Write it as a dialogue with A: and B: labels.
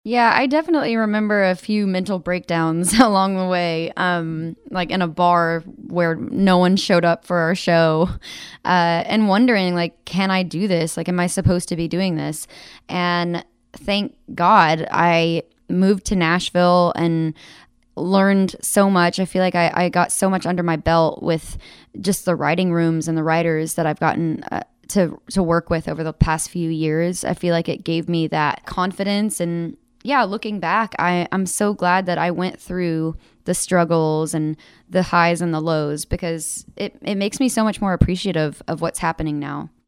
A: Yeah, I definitely remember a few mental breakdowns along the way, like in a bar where no one showed up for our show, and wondering, like, can I do this? Like, am I supposed to be doing this? And thank God I moved to Nashville and learned so much. I feel like I got so much under my belt with just the writing rooms and the writers that I've gotten to work with over the past few years. I feel like it gave me that confidence. And yeah, looking back, I'm so glad that I went through the struggles and the highs and the lows, because it makes me so much more appreciative of what's happening now.